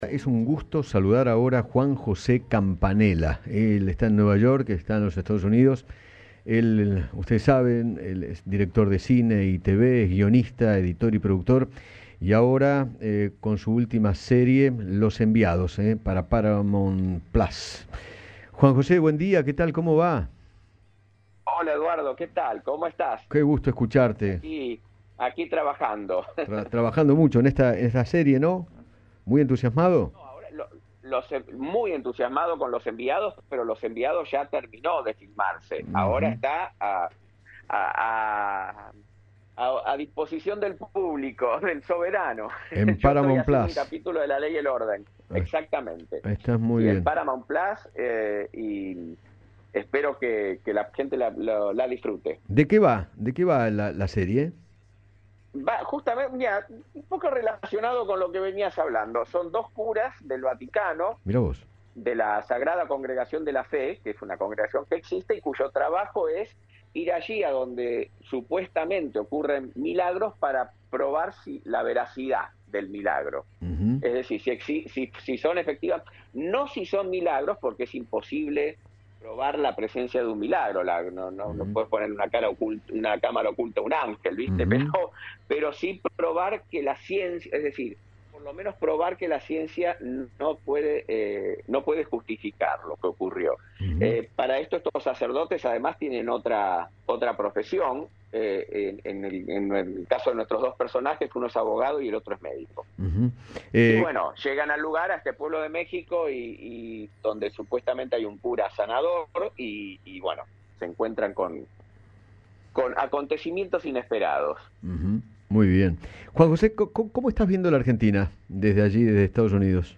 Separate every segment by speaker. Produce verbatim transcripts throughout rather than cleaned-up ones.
Speaker 1: Es un gusto saludar ahora a Juan José Campanella. Él está en Nueva York, está en los Estados Unidos. Él, ustedes saben, él es director de cine y T V, es guionista, editor y productor. Y ahora eh, con su última serie, Los Enviados, eh, para Paramount Plus. Juan José, buen día, ¿qué tal? ¿Cómo va?
Speaker 2: Hola Eduardo, ¿qué tal? ¿Cómo estás?
Speaker 1: Qué gusto escucharte.
Speaker 2: Aquí, aquí trabajando.
Speaker 1: Tra- trabajando mucho en esta, en esta serie, ¿no? Muy entusiasmado.
Speaker 2: No, ahora lo- los, en- muy entusiasmado con Los Enviados, pero Los Enviados ya terminó de filmarse. Ahora
Speaker 1: Ujú.
Speaker 2: está a, a- a- a- a disposición del público, del soberano.
Speaker 1: En
Speaker 2: Yo estoy
Speaker 1: Paramount
Speaker 2: haciendo un
Speaker 1: Plus.
Speaker 2: capítulo de La Ley y el Orden.
Speaker 1: Ah,
Speaker 2: Exactamente.
Speaker 1: estás muy
Speaker 2: Sí, en
Speaker 1: bien.
Speaker 2: Paramount Plus eh, y espero que, que la gente la, la- la disfrute.
Speaker 1: ¿De qué va? ¿De qué va la, la serie?
Speaker 2: Va, justamente, mira, un poco relacionado con lo que venías hablando. Son dos curas del Vaticano,
Speaker 1: Mira vos.
Speaker 2: de la Sagrada Congregación de la Fe, que es una congregación que existe y cuyo trabajo es ir allí a donde supuestamente ocurren milagros para probar si, la veracidad del milagro.
Speaker 1: Ujú.
Speaker 2: Es decir, si, exi- si, si son efectivas, no si son milagros, porque es imposible probar la presencia de un milagro. La, no, no, no
Speaker 1: Ujú.
Speaker 2: puedes poner una, cara oculta, una cámara oculta a un ángel, ¿viste?
Speaker 1: Ujú.
Speaker 2: Pero, pero sí probar que la ciencia, es decir, por lo menos probar que la ciencia no puede, eh, no puede justificar lo que ocurrió.
Speaker 1: Ujú.
Speaker 2: Eh, para esto estos sacerdotes además tienen otra, otra profesión. Eh, en, en, el, en el caso de nuestros dos personajes, uno es abogado y el otro es médico.
Speaker 1: Ujú.
Speaker 2: Y
Speaker 1: Eh,
Speaker 2: bueno, llegan al lugar, a este pueblo de México, y, y donde supuestamente hay un cura sanador, y, y bueno, se encuentran con, con acontecimientos inesperados.
Speaker 1: ujú. Muy bien. Juan José, co- co- ¿cómo estás viendo la Argentina desde allí, desde Estados Unidos?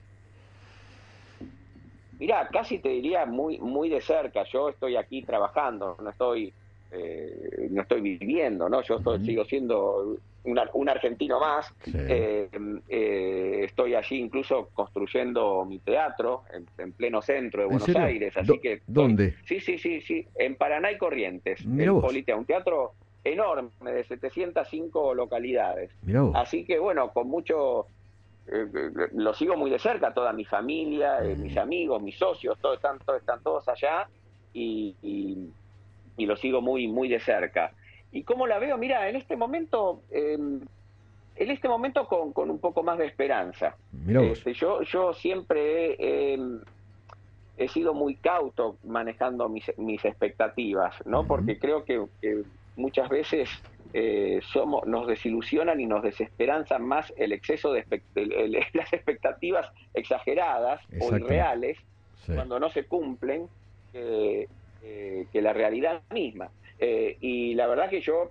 Speaker 2: Mirá, casi te diría muy, muy de cerca. Yo estoy aquí trabajando, no estoy, eh, no estoy viviendo, ¿no? Yo estoy-
Speaker 1: Ujú.
Speaker 2: sigo siendo un, ar- un argentino más.
Speaker 1: Sí.
Speaker 2: Eh, eh, estoy allí incluso construyendo mi teatro en, en pleno centro de
Speaker 1: ¿En
Speaker 2: Buenos
Speaker 1: serio?
Speaker 2: Aires, así
Speaker 1: Do-
Speaker 2: que estoy,
Speaker 1: ¿Dónde?
Speaker 2: sí, sí, sí, sí, en Paraná y Corrientes,
Speaker 1: Mira
Speaker 2: el
Speaker 1: vos,
Speaker 2: Politeama, un teatro enorme de setecientas cinco localidades.
Speaker 1: mira vos.
Speaker 2: Así que bueno, con mucho eh, eh, lo sigo muy de cerca, toda mi familia, eh, mis
Speaker 1: Ujú.
Speaker 2: amigos, mis socios, todos están, todos están todos allá, y, y, y lo sigo muy, muy de cerca. ¿Y cómo la veo? Mira, en este momento, eh, en este momento con, con un poco más de esperanza.
Speaker 1: Mira vos.
Speaker 2: Este, yo, yo siempre he, eh, he sido muy cauto manejando mis, mis expectativas, ¿no?
Speaker 1: Ujú.
Speaker 2: Porque creo que, que muchas veces eh, somos, nos desilusionan y nos desesperanzan más el exceso de expect- el- el- las expectativas exageradas o
Speaker 1: Exactamente.
Speaker 2: irreales
Speaker 1: Sí.
Speaker 2: cuando no se cumplen, eh, eh, que la realidad misma. Eh, y la verdad que yo,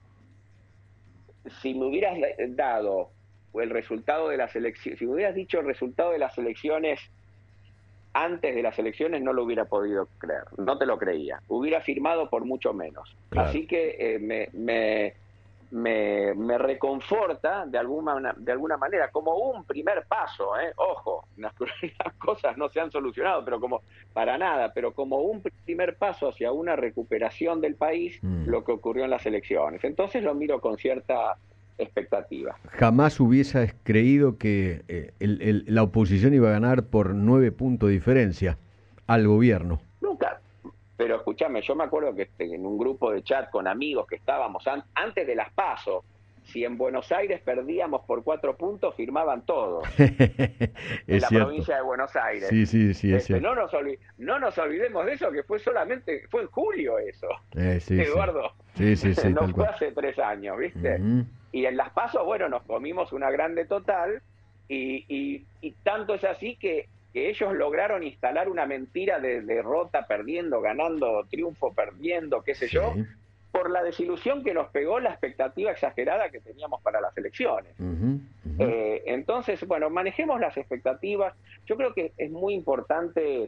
Speaker 2: si me hubieras dado el resultado de las elecciones, si me hubieras dicho el resultado de las elecciones antes de las elecciones, no lo hubiera podido creer, no te lo creía, hubiera firmado por mucho menos.
Speaker 1: Claro.
Speaker 2: Así que eh, me, me, me, me reconforta de alguna, de alguna manera, como un primer paso, ¿eh? Ojo, las, las cosas no se han solucionado, pero como para nada, pero como un primer paso hacia una recuperación del país,
Speaker 1: Mm.
Speaker 2: lo que ocurrió en las elecciones. Entonces lo miro con cierta expectativa.
Speaker 1: Jamás hubieses creído que eh, el- el- la oposición iba a ganar por nueve puntos de diferencia al gobierno.
Speaker 2: Nunca. Pero escúchame, yo me acuerdo que este, en un grupo de chat con amigos que estábamos an- antes de las PASO, si en Buenos Aires perdíamos por cuatro puntos, firmaban todos, en
Speaker 1: Es
Speaker 2: la
Speaker 1: cierto.
Speaker 2: provincia de Buenos Aires.
Speaker 1: Sí, sí, sí, es
Speaker 2: Este,
Speaker 1: cierto.
Speaker 2: no, nos olvi- no nos olvidemos de eso, que fue solamente, fue en julio eso,
Speaker 1: Eh, sí, sí.
Speaker 2: Eduardo.
Speaker 1: Sí, sí, sí,
Speaker 2: No
Speaker 1: tal
Speaker 2: fue
Speaker 1: cual.
Speaker 2: hace tres años, ¿viste?
Speaker 1: Ujú.
Speaker 2: Y en las PASO, bueno, nos comimos una grande total, y, y, y tanto es así que, que ellos lograron instalar una mentira de derrota, perdiendo, ganando, triunfo, perdiendo, qué sé
Speaker 1: Sí.
Speaker 2: yo, por la desilusión que nos pegó la expectativa exagerada que teníamos para las elecciones.
Speaker 1: Ujú, ujú.
Speaker 2: Eh, entonces, bueno, manejemos las expectativas. Yo creo que es muy importante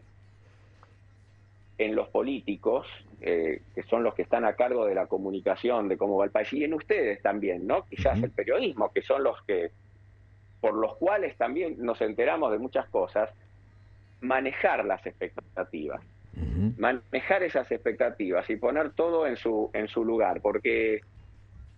Speaker 2: en los políticos, eh, que son los que están a cargo de la comunicación, de cómo va el país, y en ustedes también, ¿no? Quizás
Speaker 1: Ujú.
Speaker 2: el periodismo, que son los que, por los cuales también nos enteramos de muchas cosas, manejar las expectativas,
Speaker 1: Ujú.
Speaker 2: manejar esas expectativas y poner todo en su, en su lugar, porque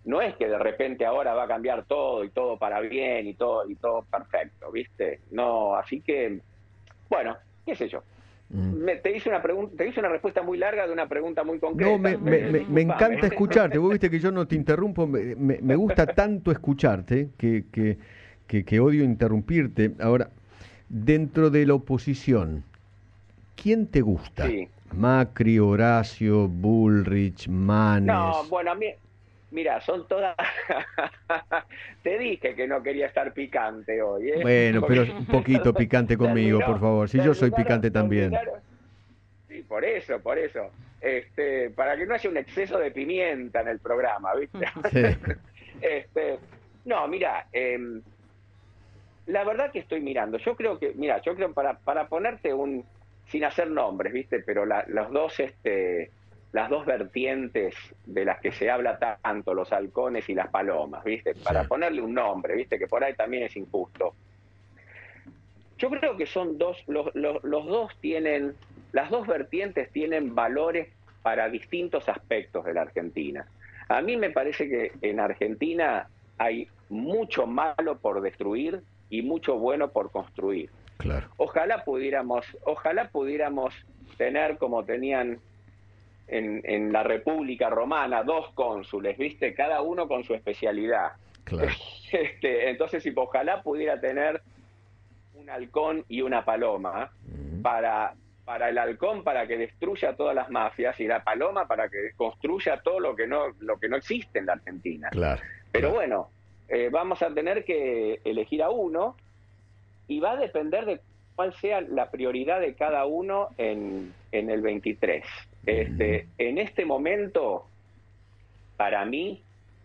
Speaker 2: no es que de repente ahora va a cambiar todo y todo para bien y todo y todo perfecto, ¿viste? No, así que, bueno, qué sé yo. Mm. Me, te hice una pregunta, te hice una respuesta muy larga de una pregunta muy concreta.
Speaker 1: No, me, me, me, me encanta escucharte. Vos viste que yo no te interrumpo, me, me, me gusta tanto escucharte que, que, que, que odio interrumpirte. Ahora, dentro de la oposición, ¿quién te gusta?
Speaker 2: Sí.
Speaker 1: Macri, Horacio, Bullrich, Manes.
Speaker 2: No, bueno, a mí, mira, son todas... Te dije que no quería estar picante hoy, ¿eh?
Speaker 1: Bueno,
Speaker 2: Porque...
Speaker 1: pero un poquito picante conmigo,
Speaker 2: terminó,
Speaker 1: por favor. Si yo soy picante también.
Speaker 2: Sí, por eso, por eso. Este, para que no haya un exceso de pimienta en el programa, ¿viste?
Speaker 1: Sí.
Speaker 2: este, no, mira, eh, la verdad que estoy mirando. Yo creo que, mira, yo creo para, para ponerte un... sin hacer nombres, ¿viste? Pero la, los dos, este, las dos vertientes de las que se habla tanto, los halcones y las palomas, ¿viste? Para sí. ponerle un nombre, ¿viste? Que por ahí también es injusto. Yo creo que son dos, los, los, los dos tienen, las dos vertientes tienen valores para distintos aspectos de la Argentina. A mí me parece que en Argentina hay mucho malo por destruir y mucho bueno por construir.
Speaker 1: Claro.
Speaker 2: Ojalá pudiéramos, ojalá pudiéramos tener como tenían en, en la República Romana dos cónsules, ¿viste? Cada uno con su especialidad.
Speaker 1: Claro.
Speaker 2: Este, entonces, si ojalá pudiera tener un halcón y una paloma, uh-huh. para, para el halcón para que destruya todas las mafias y la paloma para que construya todo lo que no, lo que no existe en la Argentina.
Speaker 1: Claro.
Speaker 2: Pero
Speaker 1: claro.
Speaker 2: bueno, eh, vamos a tener que elegir a uno. Y va a depender de cuál sea la prioridad de cada uno en, en el veintitrés. Este, uh-huh. En este momento, para mí,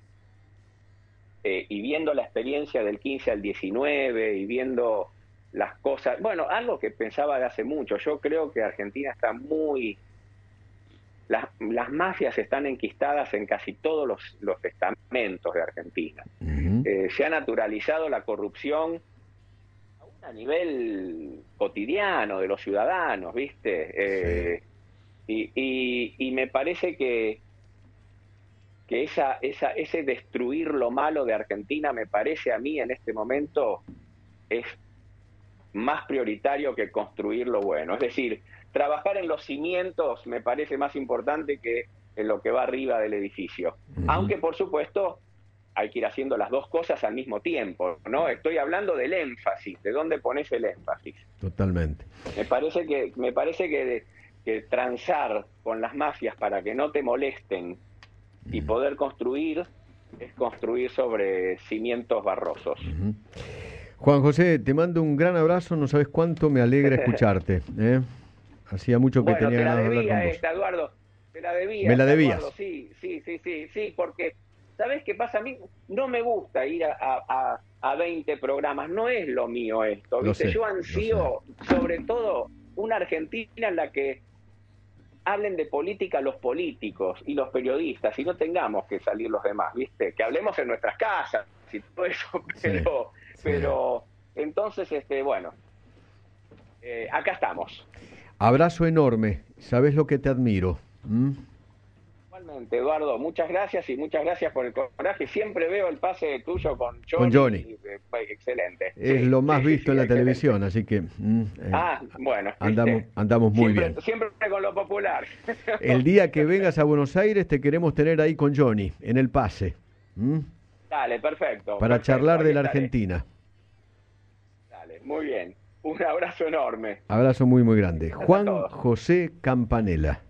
Speaker 2: eh, y viendo la experiencia del quince al diecinueve, y viendo las cosas... Bueno, algo que pensaba de hace mucho. Yo creo que Argentina está muy... Las, las mafias están enquistadas en casi todos los, los estamentos de Argentina. Uh-huh. Eh, se ha naturalizado la corrupción a nivel cotidiano de los ciudadanos, ¿viste? Eh, sí. y, y, y me parece que, que esa, esa, ese destruir lo malo de Argentina, me parece a mí en este momento, es más prioritario que construir lo bueno. Es decir, trabajar en los cimientos me parece más importante que en lo que va arriba del edificio. Uh-huh. Aunque, por supuesto, hay que ir haciendo las dos cosas al mismo tiempo, ¿no? Estoy hablando del énfasis, de dónde pones el énfasis.
Speaker 1: Totalmente.
Speaker 2: Me parece que, me parece que, que transar con las mafias para que no te molesten y uh-huh. poder construir es construir sobre cimientos barrosos.
Speaker 1: Uh-huh. Juan José, te mando un gran abrazo, no sabes cuánto me alegra escucharte, ¿eh? Hacía mucho que
Speaker 2: bueno,
Speaker 1: tenía ganas de hablar con vos.
Speaker 2: Esta, Eduardo, te la debía.
Speaker 1: Me la debías.
Speaker 2: Eduardo, sí, sí, sí, sí, sí, porque... ¿Sabés qué pasa? A mí no me gusta ir a, a, a veinte programas, no es lo mío esto, ¿viste? Sé, Yo ansío, sobre todo, una Argentina en la que hablen de política los políticos y los periodistas y no tengamos que salir los demás, ¿viste? Que hablemos en nuestras casas y todo eso, pero, sí, sí. pero entonces, este, bueno, eh, acá estamos.
Speaker 1: Abrazo enorme, sabes lo que te admiro. ¿Mm?
Speaker 2: Eduardo, muchas gracias y muchas gracias por el coraje. Siempre veo el pase tuyo con Johnny.
Speaker 1: Con Johnny.
Speaker 2: Y, eh, excelente.
Speaker 1: Es sí, lo más sí, visto sí, en la excelente. televisión, así que... Mm, eh,
Speaker 2: ah, bueno.
Speaker 1: Andamos, andamos muy
Speaker 2: siempre,
Speaker 1: bien.
Speaker 2: Siempre con lo popular.
Speaker 1: El día que vengas a Buenos Aires te queremos tener ahí con Johnny, en el pase. ¿Mm?
Speaker 2: Dale, perfecto.
Speaker 1: Para
Speaker 2: perfecto,
Speaker 1: charlar de la
Speaker 2: estaré.
Speaker 1: Argentina.
Speaker 2: Dale, muy bien. Un abrazo enorme.
Speaker 1: Abrazo muy, muy grande. Juan José Campanella.